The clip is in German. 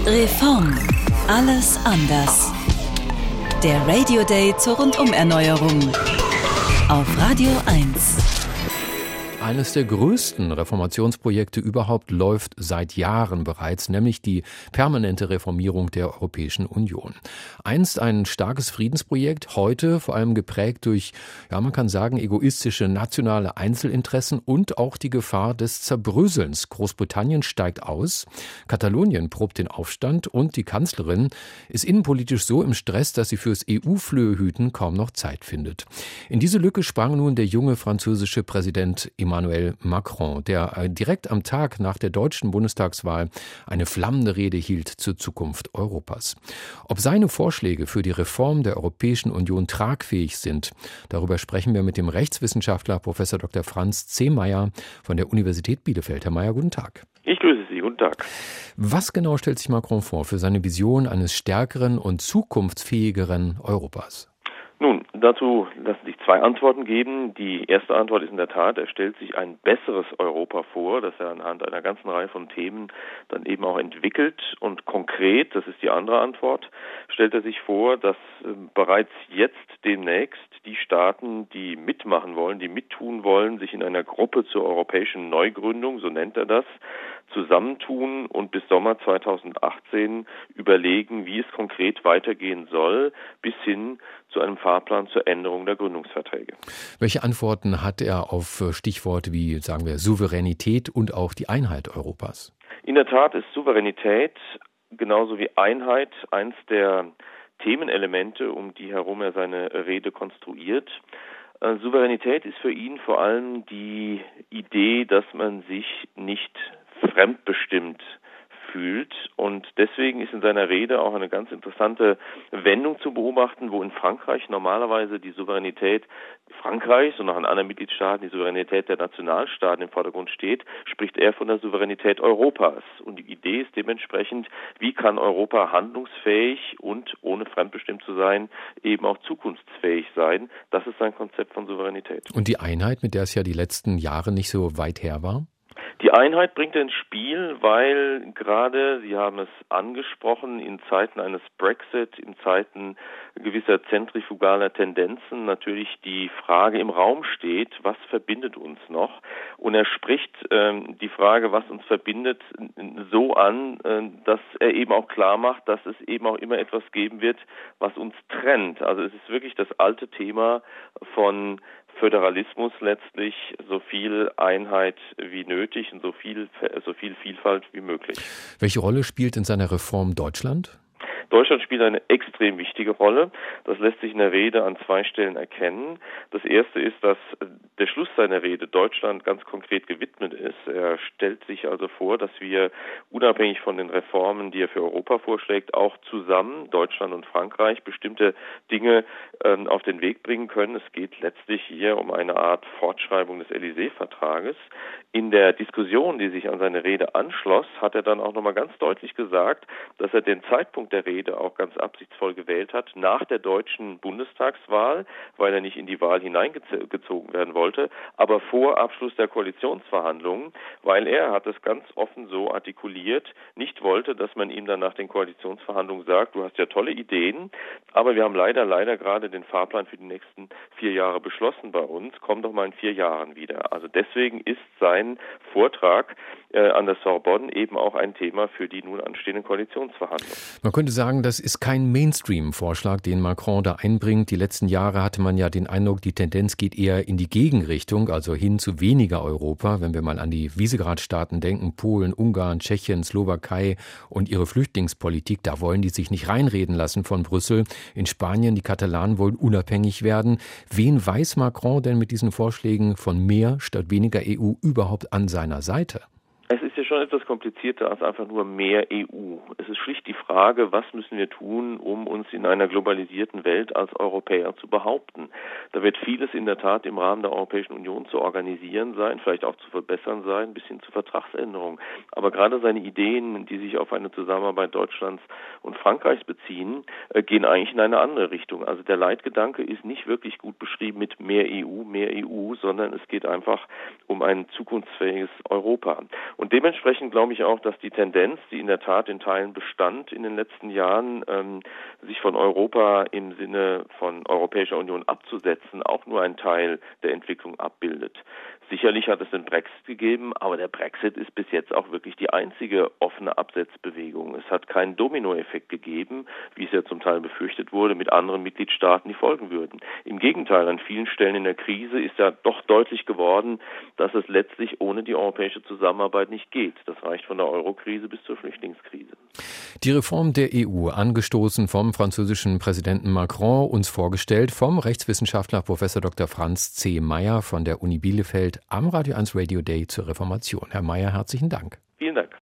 Reform. Alles anders. Der Radio Day zur Rundum-Erneuerung. Auf Radio 1. Eines der größten Reformationsprojekte überhaupt läuft seit Jahren bereits, nämlich die permanente Reformierung der Europäischen Union. Einst ein starkes Friedensprojekt, heute vor allem geprägt durch, man kann sagen, egoistische nationale Einzelinteressen und auch die Gefahr des Zerbröselns. Großbritannien steigt aus, Katalonien probt den Aufstand und die Kanzlerin ist innenpolitisch so im Stress, dass sie fürs EU-Flöhüten kaum noch Zeit findet. In diese Lücke sprang nun der junge französische Präsident Emmanuel Macron, der direkt am Tag nach der deutschen Bundestagswahl eine flammende Rede hielt zur Zukunft Europas. Ob seine Vorschläge für die Reform der Europäischen Union tragfähig sind, darüber sprechen wir mit dem Rechtswissenschaftler Prof. Dr. Franz C. Meyer von der Universität Bielefeld. Herr Meyer, guten Tag. Ich grüße Sie, guten Tag. Was genau stellt sich Macron vor für seine Vision eines stärkeren und zukunftsfähigeren Europas? Nun, dazu lassen sich zwei Antworten geben. Die erste Antwort ist in der Tat, er stellt sich ein besseres Europa vor, das er anhand einer ganzen Reihe von Themen dann eben auch entwickelt. Und konkret, das ist die andere Antwort, stellt er sich vor, dass bereits jetzt demnächst die Staaten, die mitmachen wollen, die mittun wollen, sich in einer Gruppe zur europäischen Neugründung, so nennt er das, zusammentun und bis Sommer 2018 überlegen, wie es konkret weitergehen soll, bis hin zu einem Fahrplan zur Änderung der Gründungsverträge. Welche Antworten hat er auf Stichworte wie, sagen wir, Souveränität und auch die Einheit Europas? In der Tat ist Souveränität genauso wie Einheit eins der Themenelemente, um die herum er seine Rede konstruiert. Souveränität ist für ihn vor allem die Idee, dass man sich nicht fremdbestimmt fühlt, und deswegen ist in seiner Rede auch eine ganz interessante Wendung zu beobachten, wo in Frankreich normalerweise die Souveränität Frankreichs und auch in anderen Mitgliedstaaten die Souveränität der Nationalstaaten im Vordergrund steht, spricht er von der Souveränität Europas. Und die Idee ist dementsprechend, wie kann Europa handlungsfähig und ohne fremdbestimmt zu sein, eben auch zukunftsfähig sein. Das ist sein Konzept von Souveränität. Und die Einheit, mit der es ja die letzten Jahre nicht so weit her war? Die Einheit bringt er ins Spiel, weil gerade, Sie haben es angesprochen, in Zeiten eines Brexit, in Zeiten gewisser zentrifugaler Tendenzen natürlich die Frage im Raum steht, was verbindet uns noch? Und er spricht die Frage, was uns verbindet, so an, dass er eben auch klar macht, dass es eben auch immer etwas geben wird, was uns trennt. Also es ist wirklich das alte Thema von Föderalismus letztlich, so viel Einheit wie nötig und so viel Vielfalt wie möglich. Welche Rolle spielt in seiner Reform Deutschland? Deutschland spielt eine extrem wichtige Rolle. Das lässt sich in der Rede an zwei Stellen erkennen. Das erste ist, dass der Schluss seiner Rede Deutschland ganz konkret gewidmet ist. Er stellt sich also vor, dass wir unabhängig von den Reformen, die er für Europa vorschlägt, auch zusammen, Deutschland und Frankreich, bestimmte Dinge auf den Weg bringen können. Es geht letztlich hier um eine Art Fortschreibung des Élysée-Vertrages. In der Diskussion, die sich an seine Rede anschloss, hat er dann auch nochmal ganz deutlich gesagt, dass er den Zeitpunkt der Rede auch ganz absichtsvoll gewählt hat, nach der deutschen Bundestagswahl, weil er nicht in die Wahl hineingezogen werden wollte, aber vor Abschluss der Koalitionsverhandlungen, weil er, hat es ganz offen so artikuliert, nicht wollte, dass man ihm dann nach den Koalitionsverhandlungen sagt, du hast ja tolle Ideen, aber wir haben leider gerade den Fahrplan für die nächsten 4 Jahre beschlossen bei uns, komm doch mal in 4 Jahren wieder. Also deswegen ist sein Vortrag an der Sorbonne eben auch ein Thema für die nun anstehenden Koalitionsverhandlungen. Man könnte sagen, das ist kein Mainstream-Vorschlag, den Macron da einbringt. Die letzten Jahre hatte man ja den Eindruck, die Tendenz geht eher in die Gegenrichtung, also hin zu weniger Europa. Wenn wir mal an die Visegrad-Staaten denken, Polen, Ungarn, Tschechien, Slowakei und ihre Flüchtlingspolitik, da wollen die sich nicht reinreden lassen von Brüssel. In Spanien, die Katalanen wollen unabhängig werden. Wen weiß Macron denn mit diesen Vorschlägen von mehr statt weniger EU überhaupt an seiner Seite? Es ist ja schon etwas komplizierter als einfach nur mehr EU. Es ist schlicht die Frage, was müssen wir tun, um uns in einer globalisierten Welt als Europäer zu behaupten. Da wird vieles in der Tat im Rahmen der Europäischen Union zu organisieren sein, vielleicht auch zu verbessern sein, bis hin zu Vertragsänderungen. Aber gerade seine Ideen, die sich auf eine Zusammenarbeit Deutschlands und Frankreichs beziehen, gehen eigentlich in eine andere Richtung. Also der Leitgedanke ist nicht wirklich gut beschrieben mit mehr EU, sondern es geht einfach um ein zukunftsfähiges Europa. Und dementsprechend glaube ich auch, dass die Tendenz, die in der Tat in Teilen bestand in den letzten Jahren, sich von Europa im Sinne von Europäischer Union abzusetzen, auch nur ein Teil der Entwicklung abbildet. Sicherlich hat es den Brexit gegeben, aber der Brexit ist bis jetzt auch wirklich die einzige offene Absetzbewegung. Es hat keinen Dominoeffekt gegeben, wie es ja zum Teil befürchtet wurde, mit anderen Mitgliedstaaten, die folgen würden. Im Gegenteil, an vielen Stellen in der Krise ist ja doch deutlich geworden, dass es letztlich ohne die europäische Zusammenarbeit nicht geht. Das reicht von der Eurokrise bis zur Flüchtlingskrise. Die Reform der EU, angestoßen vom französischen Präsidenten Macron, uns vorgestellt vom Rechtswissenschaftler Prof. Dr. Franz C. Meyer von der Uni Bielefeld am Radio 1 Radio Day zur Reformation. Herr Meyer, herzlichen Dank. Vielen Dank.